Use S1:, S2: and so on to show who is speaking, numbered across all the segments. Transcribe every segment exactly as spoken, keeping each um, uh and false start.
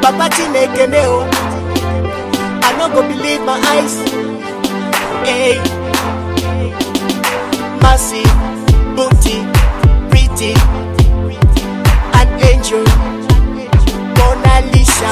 S1: Papa Chineke neo, I no go believe my eyes. Hey, Mercy, Booty, Pretty, an angel, Mona Lisa.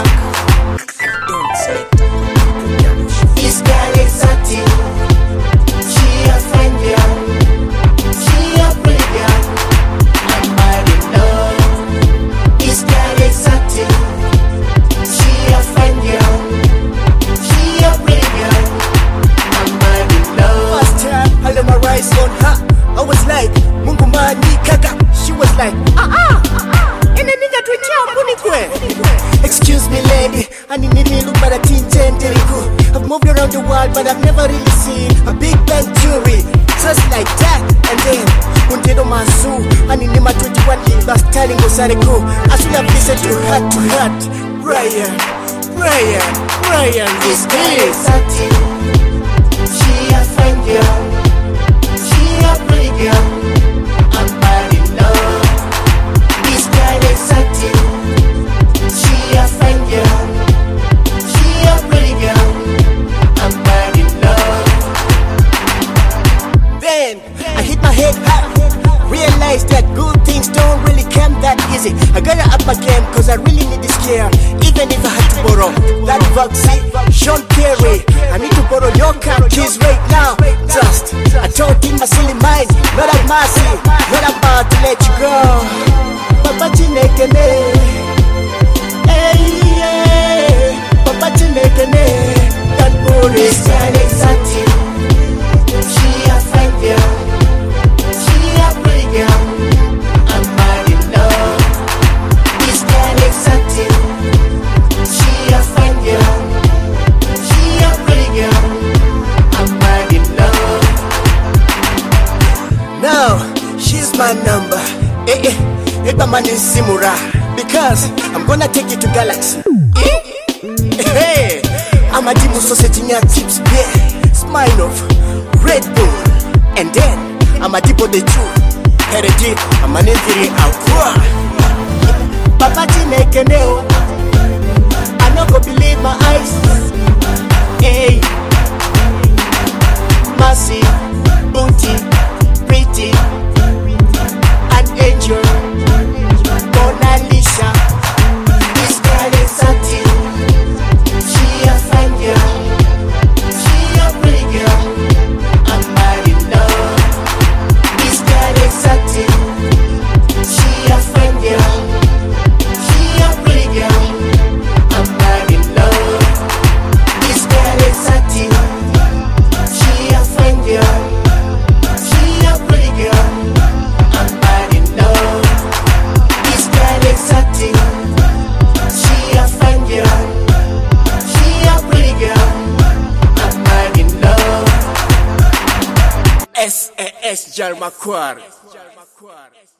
S1: This girl is exotic, she a fine girl, she a pretty girl, I'm mad in love. This girl is exotic, she a fine girl, she a pretty girl, I'm mad in love. First time I let my rise on her, I was like, Mungu mani kaka. She was like, ah ah ah, ene ninga tuitia mbuni kwe. Excuse me lady, I need me look but I think tenderiku. I've moved around the world but I've never really seen a Big Bang Theory just like that. And then Undedo Masu, I need my twenty-one Libas telling Osareko. As we have listened to heart to heart, Brian, Brian, Brian, this girl is exotic. She a fine girl, she a pretty girl, I'm mad in love. This girl is exotic, she a fine girl, she a pretty girl, I'm mad in love. Then I hit my head high, realized that good things don't really come that easy. I gotta up my game cause I really need this care. Even if I had to borrow that Voxy, Sean Carey, I need to borrow your car keys right now. Just, I don't think my silly mind, not a mercy, not about to let you go. Papa Chineke ne, hey yeah, Papa Chineke ne, that boy is kind exotic. She a fine girl, she a pretty girl, I'm mad in love. This girl exotic, she a fine girl, she a pretty girl, I'm mad in love. Now, she's my number, eh eh, Eba man is Simura, because I'm gonna take you to Galaxy. Eh? Hey, I'm a demo sausage in your chips, yeah, smile of Red Bull, and then I'm a dip of the two, Heredi, I'm an injury out. Papa Chineke neo, I no go believe my eyes. Hey, Mercy, Booty, Pretty, an angel, Mona Lisa. This girl is exotic, she a fine girl, she a pretty girl, I'm mad in love. This girl is exotic, she a fine girl, she a pretty girl, I'm mad in love. This girl is exotic, she a fine girl, she a pretty girl, I'm mad in love. This girl is exotic, she a fine girl, she a pretty girl, I'm mad in love. S A S Jarmakwar.